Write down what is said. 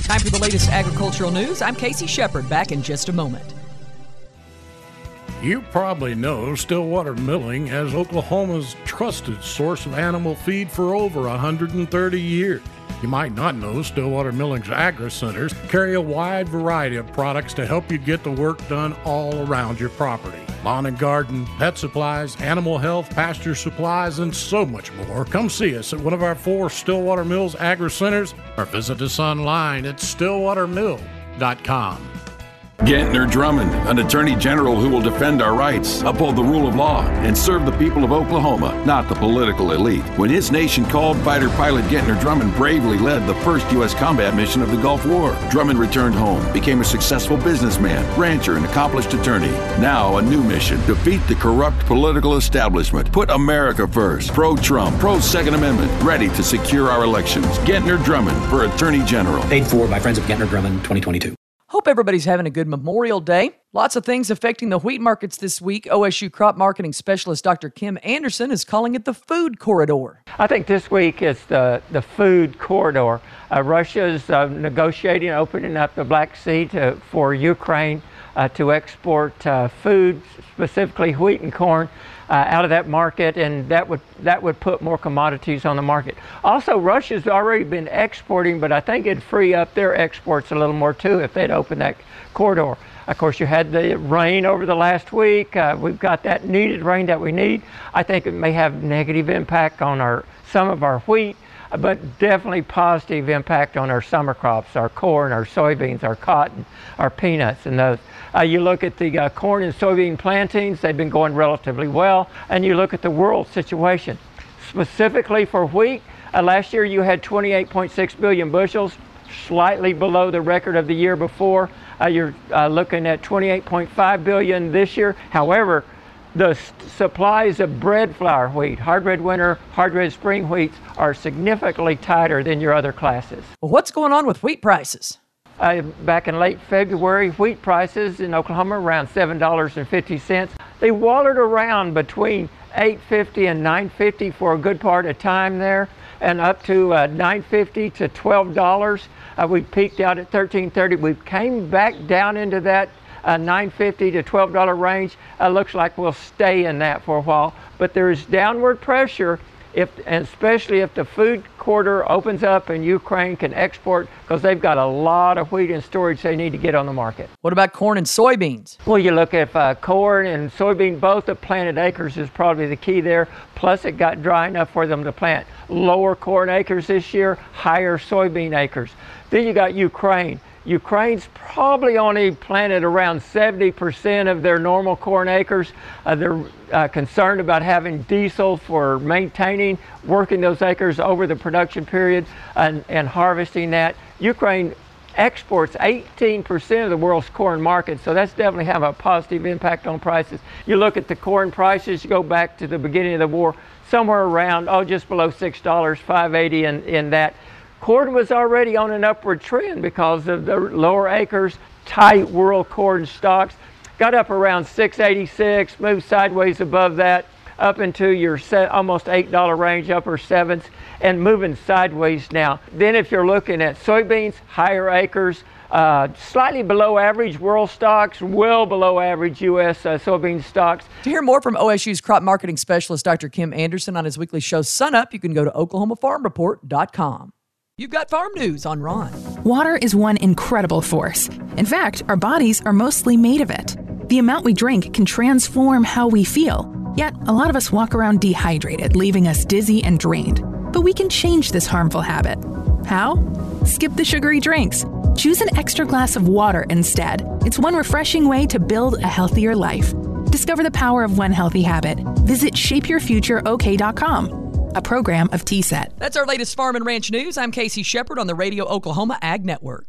Time for the latest agricultural news. I'm Casey Shepard, back in just a moment. You probably know Stillwater Milling as Oklahoma's trusted source of animal feed for over 130 years. You might not know Stillwater Milling's agri-centers carry a wide variety of products to help you get the work done all around your property. Lawn and garden, pet supplies, animal health, pasture supplies, and so much more. Come see us at one of our 4 Stillwater Mills agri-centers or visit us online at stillwatermill.com. Gentner Drummond, an attorney general who will defend our rights, uphold the rule of law, and serve the people of Oklahoma, not the political elite. When his nation called, fighter pilot Gentner Drummond bravely led the first U.S. combat mission of the Gulf War. Drummond returned home, became a successful businessman, rancher, and accomplished attorney. Now a new mission: defeat the corrupt political establishment. Put America first. Pro-Trump, pro-Second Amendment, ready to secure our elections. Gentner Drummond for Attorney General. Paid for by Friends of Gentner Drummond 2022. Hope everybody's having a good Memorial Day. Lots of things affecting the wheat markets this week. OSU crop marketing specialist Dr. Kim Anderson is calling it the food corridor. I think this week is the food corridor. Russia's negotiating, opening up the Black Sea for Ukraine to export food, specifically wheat and corn, out of that market, and that would put more commodities on the market. Also, Russia's already been exporting, but I think it'd free up their exports a little more too if they'd open that corridor. Of course, you had the rain over the last week. We've got that needed rain that we need. I think it may have negative impact on some of our wheat, but definitely positive impact on our summer crops, our corn, our soybeans, our cotton, our peanuts, and those. You look at the corn and soybean plantings, they've been going relatively well, and you look at the world situation. Specifically for wheat, last year you had 28.6 billion bushels, slightly below the record of the year before. You're looking at 28.5 billion this year. However, the supplies of bread flour wheat, hard red winter, hard red spring wheats, are significantly tighter than your other classes. Well, what's going on with wheat prices? Back in late February, wheat prices in Oklahoma around $7.50. They wallered around between $8.50 and $9.50 for a good part of time there, and up to $9.50 to $12. We peaked out at $13.30. We came back down into that $9.50 to $12 range. Looks like we'll stay in that for a while, but there's downward pressure, and especially if the food corridor opens up and Ukraine can export, because they've got a lot of wheat in storage they need to get on the market. What about corn and soybeans? Well, you look at corn and soybean, both the planted acres is probably the key there. Plus, it got dry enough for them to plant. Lower corn acres this year, higher soybean acres. Then you got Ukraine. Ukraine's probably only planted around 70% of their normal corn acres. They're concerned about having diesel for maintaining, working those acres over the production period and harvesting that. Ukraine exports 18% of the world's corn market, so that's definitely having a positive impact on prices. You look at the corn prices, you go back to the beginning of the war, somewhere around, just below $6, $5.80 in that. Corn was already on an upward trend because of the lower acres, tight world corn stocks. Got up around $6.86, moved sideways above that, up into your almost $8 range, upper sevens, and moving sideways now. Then if you're looking at soybeans, higher acres, slightly below average world stocks, well below average U.S. Soybean stocks. To hear more from OSU's crop marketing specialist, Dr. Kim Anderson, on his weekly show, Sun Up, you can go to OklahomaFarmReport.com. You've got farm news on Ron. Water is one incredible force. In fact, our bodies are mostly made of it. The amount we drink can transform how we feel. Yet, a lot of us walk around dehydrated, leaving us dizzy and drained. But we can change this harmful habit. How? Skip the sugary drinks. Choose an extra glass of water instead. It's one refreshing way to build a healthier life. Discover the power of one healthy habit. Visit shapeyourfutureok.com. A program of TSET. That's our latest farm and ranch news. I'm Casey Shepard on the Radio Oklahoma Ag Network.